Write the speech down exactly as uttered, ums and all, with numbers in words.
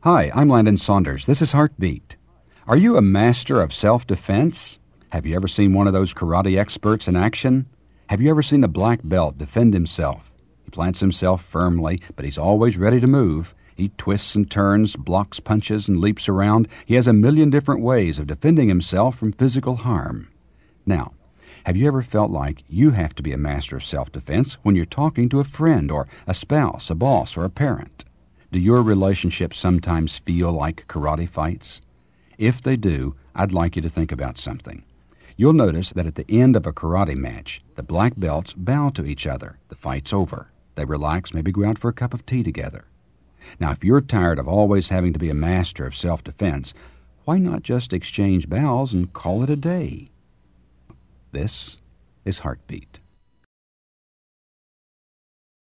Hi, I'm Landon Saunders. This is Heartbeat. Are you a master of self-defense? Have you ever seen one of those karate experts in action? Have you ever seen a black belt defend himself? He plants himself firmly, but he's always ready to move. He twists and turns, blocks punches, and leaps around. He has a million different ways of defending himself from physical harm. Now, have you ever felt like you have to be a master of self-defense when you're talking to a friend or a spouse, a boss, or a parent? Do your relationships sometimes feel like karate fights? If they do, I'd like you to think about something. You'll notice that at the end of a karate match, the black belts bow to each other. The fight's over. They relax, maybe go out for a cup of tea together. Now, if you're tired of always having to be a master of self-defense, why not just exchange bows and call it a day? This is Heartbeat.